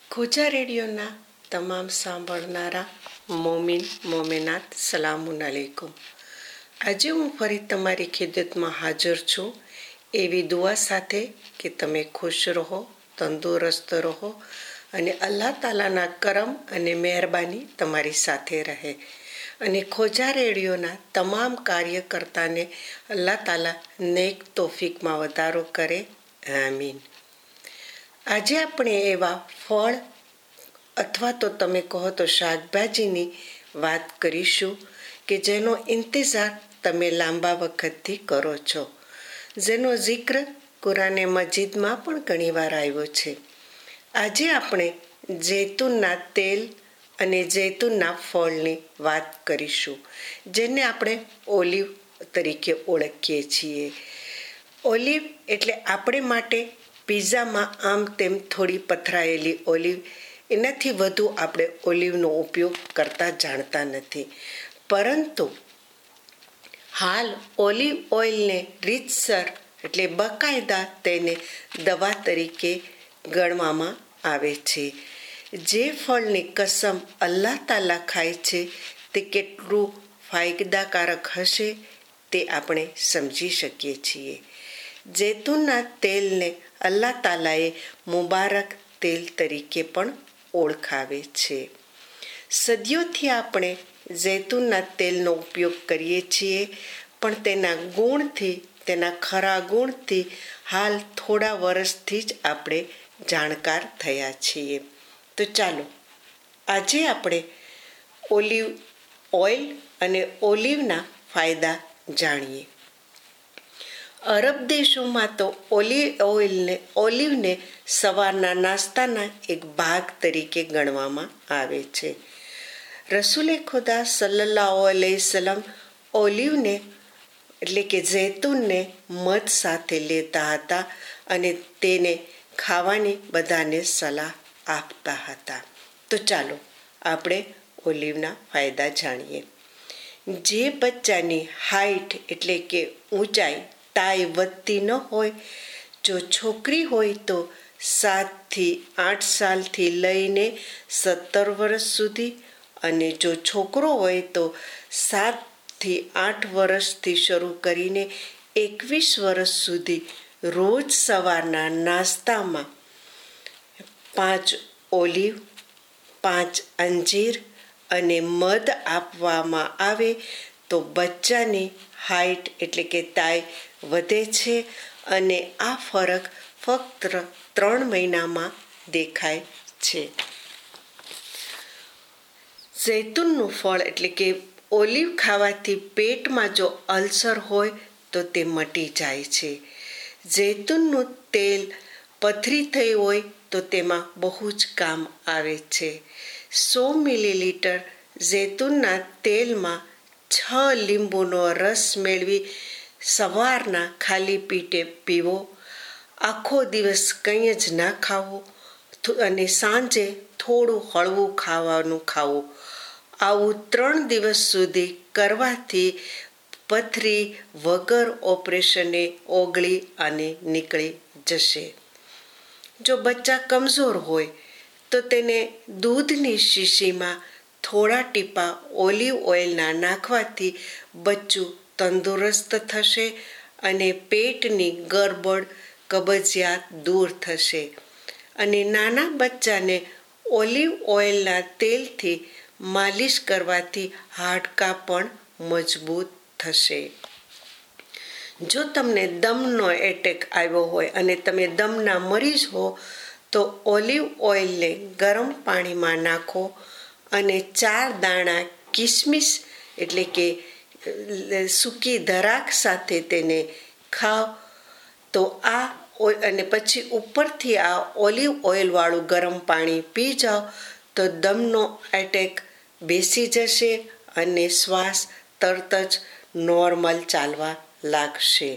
ખોજા રેડિયોના તમામ સાંભળનારા મોમિન મોમિનાત સલામુન અલૈકુમ. આજે હું ફરી તમારી ખિદમતમાં હાજર છું એવી દુઆ સાથે કે તમે ખુશ રહો, તંદુરસ્ત રહો અને અલ્લાહ તાલાના કરમ અને મહેરબાની તમારી સાથે રહે અને ખોજા રેડિયોના તમામ કાર્યકર્તાને અલ્લાહ તાલા નેક તોફીકમાં વધારો કરે. આમીન. આજે આપણે એવા ફળ અથવા તો તમે કહો તો શાકભાજીની વાત કરીશું કે જેનો ઇંતજાર તમે લાંબા વખતથી કરો છો, જેનો જિક્ર કુરાને મજીદમાં પણ ઘણીવાર આવ્યો છે. આજે આપણે જૈતુનના તેલ અને જૈતુનના ફળની વાત કરીશું, જેને આપણે ઓલિવ તરીકે ઓળખીએ છીએ. ઓલિવ એટલે આપણે માટે પિઝામાં આમ તેમ થોડી પથરાયેલી ઓલિવ, એનાથી વધુ આપણે ઓલિવનો ઉપયોગ કરતા જાણતા નથી. પરંતુ હાલ ઓલિવ ઓઇલને રીતસર એટલે બકાયદા તેને દવા તરીકે ગણવામાં આવે છે. જે ફળની કસમ અલ્લાહ તાલા ખાય છે તે કેટલું ફાયદાકારક હશે તે આપણે સમજી શકીએ છીએ. જૈતુનના તેલને અલ્લાહ તાલાએ મુબારક તેલ તરીકે પણ ઓળખાવે છે. સદીઓથી આપણે જૈતુનના તેલનો ઉપયોગ કરીએ છીએ, પણ તેના ગુણથી, તેના ખરા ગુણથી હાલ થોડા વર્ષથી જ આપણે જાણકાર થયા છીએ. તો ચાલો આજે આપણે ઓલિવ ઓઇલ અને ઓલિવના ફાયદા જાણીએ. અરબ દેશોમાં તો ઓલિવને સવારના નાસ્તાના એક ભાગ તરીકે ગણવામાં આવે છે. રસૂલે ખુદા સલ્લલ્લાહુ અલૈહિ વસલ્લમ ઓલિવને એટલે કે જૈતુનને મધ સાથે લેતા હતા અને તેને ખાવાની બધાને સલાહ આપતા હતા. તો ચાલો આપણે ઓલિવના ફાયદા જાણીએ. જે બચ્ચાની હાઇટ એટલે કે ઊંચાઈ તાઈ વધતી ન હોય, જો છોકરી હોય તો 7 થી 8 સાલથી લઈને 17 વર્ષ સુધી અને જો છોકરો હોય તો 7 થી 8 વર્ષથી શરૂ કરીને 21 વર્ષ સુધી રોજ સવારના નાસ્તામાં 5 ઓલિવ, 5 અંજીર અને મધ આપવામાં આવે તો બચ્ચાની હાઇટ એટલે કે તાઈ વધે છે અને આ ફરક ફક્ત 3 મહિનામાં દેખાય છે. જૈતુનનું ફળ એટલે કે ઓલિવ ખાવાથી પેટમાં જો અલ્સર હોય તો તે મટી જાય છે. જૈતુનનું તેલ પથરી થઈ હોય તો તેમાં બહુ જ કામ આવે છે. 100 મિલીલીટર જૈતુનના તેલમાં 6 લીંબુનો રસ મેળવી સવારના ખાલી પેટે પીવો. આખો દિવસ કંઈ જ ના ખાવું અને સાંજે થોડું હળવું ખાવાનું ખાવું. આવું 3 દિવસ સુધી કરવાથી પથરી વગર ઓપરેશને ઓગળી અને નીકળી જશે. જો બચ્ચા કમજોર હોય તો તેને દૂધની શીશીમાં થોડા ટીપા ઓલિવ ઓઇલના નાખવાથી બચ્ચું તંદુરસ્ત થશે અને પેટની ગરબડ, કબજિયાત દૂર થશે. અને નાના બચ્ચાને ઓલિવ ઓઇલના તેલથી માલિશ કરવાથી હાડકાં પણ મજબૂત થશે. જો તમને દમનો એટેક આવ્યો હોય અને તમે દમના મરીઝ હો તો ઓલિવ ઓઇલને ગરમ પાણીમાં નાખો અને 4 દાણા કિસમિસ એટલે કે સૂકી દરાક સાથે તેને ખાઓ તો અને પછી ઉપરથી આ ઓલિવ ઓઇલવાળું ગરમ પાણી પી જાઓ તો દમનો એટેક બેસી જશે અને શ્વાસ તરત જ નોર્મલ ચાલવા લાગશે.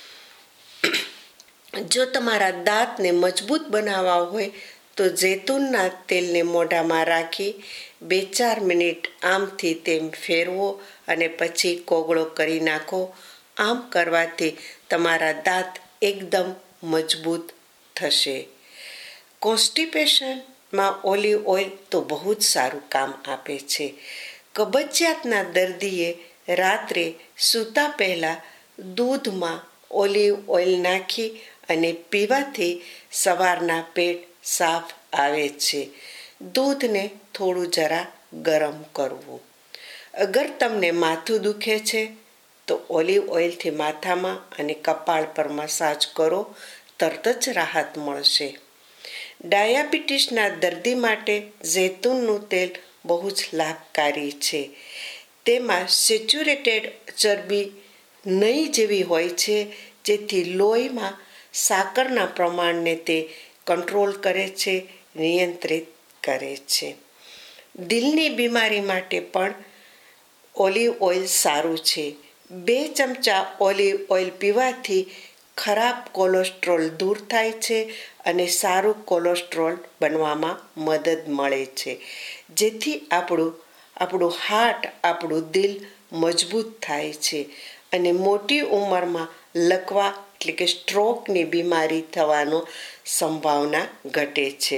જો તમારા દાંતને મજબૂત બનાવવા હોય તો જૈતુનના તેલને મોઢામાં રાખી 2-4 મિનિટ આમથી તેમ ફેરવો અને પછી કોગળો કરી નાખો. આમ કરવાથી તમારા દાંત એકદમ મજબૂત થશે. કોન્સ્ટિપેશન માં ઓલિવ ઓઇલ તો બહુ જ સારું કામ આપે છે. કબજિયાતના દર્દીએ રાત્રે સૂતા પહેલાં દૂધમાં ઓલિવ ઓઇલ નાખી અને પીવાથી સવારના પેટ સાફ આવે છે. દૂધને થોડું જરા ગરમ કરવું. અગર તમને માથું દુખે છે તો ઓલિવ ઓઇલથી માથામાં અને કપાળ પર મસાજ કરો, તરત જ રાહત મળશે. ડાયાબિટીસના દર્દી માટે જૈતૂનનું તેલ બહુ જ લાભકારી છે. તેમાં સેચ્યુરેટેડ ચરબી નહીં જેવી હોય છે, જેથી લોહીમાં સાકરના પ્રમાણને તે કંટ્રોલ કરે છે, નિયંત્રિત કરે છે. દિલની બીમારી માટે પણ ઓલિવ ઓઇલ સારું છે. 2 ચમચા ઓલિવ ઓઇલ પીવાથી ખરાબ કોલેસ્ટ્રોલ દૂર થાય છે અને સારું કોલેસ્ટ્રોલ બનવામાં મદદ મળે છે, જેથી આપણું હાર્ટ, આપણું દિલ મજબૂત થાય છે અને મોટી ઉંમરમાં લકવા એટલે કે સ્ટ્રોકની બીમારી થવાનો સંભાવના ઘટે છે.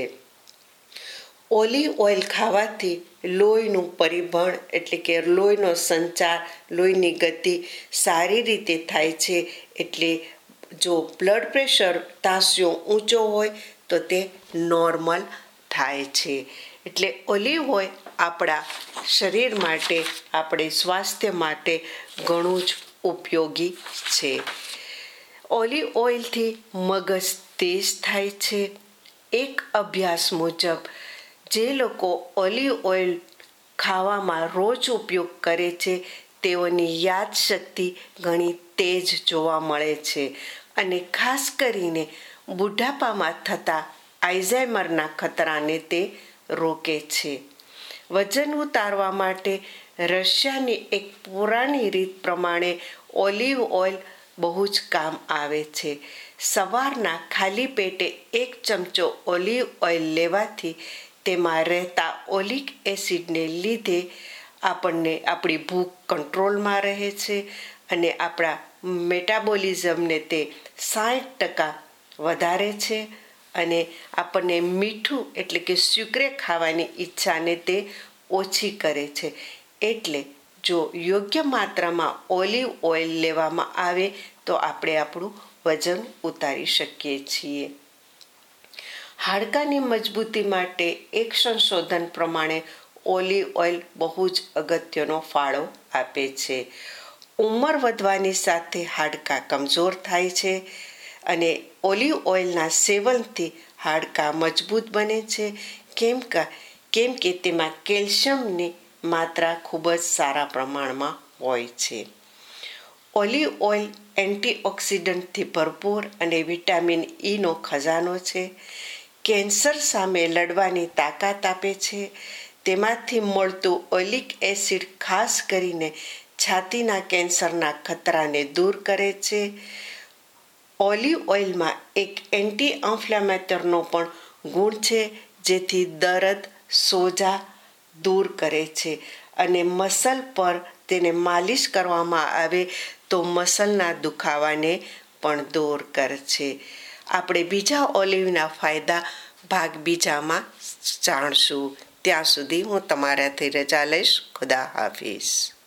ઓલિવ ઓઇલ ખાવાથી લોહીનું પરિવહન એટલે કે લોહીનો સંચાર, લોહીની ગતિ સારી રીતે થાય છે. એટલે જો બ્લડ પ્રેશર, તાસિયો ઊંચો હોય તો તે નોર્મલ થાય છે. એટલે ઓલિવ ઓઇલ આપણા શરીર માટે, આપણે સ્વાસ્થ્ય માટે ઘણું જ ઉપયોગી છે. ઓલિવ ઓઇલથી મગજ તેજ થાય છે. એક અભ્યાસ મુજબ જે લોકો ઓલિવ ઓઇલ ખાવામાં રોજ ઉપયોગ કરે છે તેઓની યાદશક્તિ ઘણી તેજ જોવા મળે છે અને ખાસ કરીને બુઢાપામાં થતા આલ્ઝાઇમરના ખતરાને તે રોકે છે. વજન ઉતારવા માટે રશિયાની એક પુરાણી રીત પ્રમાણે ઓલિવ ઓઇલ બહુ જ કામ આવે છે. સવારના ખાલી પેટે 1 ચમચો ઓલિવ ઓઇલ લેવાથી તેમાં રહેતા ઓલિક એસિડને લીધે આપણી ભૂખ કંટ્રોલમાં રહે છે અને આપણા મેટાબોલિઝમને તે 60% વધારે છે અને આપણને મીઠું એટલે કે સુક્રે ખાવાની ઈચ્છાને તે ઓછી કરે છે. એટલે જો યોગ્ય માત્રામાં ઓલિવ ઓઇલ લેવામાં આવે તો આપણે આપણું વજન ઉતારી શકીએ છીએ. હાડકાની મજબૂતી માટે એક સંશોધન પ્રમાણે ઓલિવ ઓઇલ બહુ જ અગત્યનો ફાળો આપે છે. ઉંમર વધવાની સાથે હાડકાં કમજોર થાય છે અને ઓલિવ ઓઇલના સેવનથી હાડકાં મજબૂત બને છે, કેમ કે તેમાં કેલ્શિયમની માત્રા ખૂબ જ સારા પ્રમાણમાં હોય છે. ઓલિવ ઓઇલ એન્ટીઓક્સિડન્ટથી ભરપૂર અને વિટામિન ઈનો ખજાનો છે. કેન્સર સામે લડવાની તાકાત આપે છે. તેમાંથી મળતું ઓલિક એસિડ ખાસ કરીને છાતીના કેન્સરના ખતરાને દૂર કરે છે. ઓલિવ ઓઇલમાં એક એન્ટી ઇન્ફ્લેમેટરીનો પણ ગુણ છે, જેથી દર્દ, સોજા દૂર કરે છે અને મસલ પર તેને માલિશ કરવામાં આવે તો મસલના દુખાવાને પણ દૂર કરે છે. આપણે બીજા ઓલિવના ફાયદા ભાગ બીજામાં જાણશું. ત્યાં સુધી હું તમારાથી રજા લઈશ. ખુદા હાફિઝ.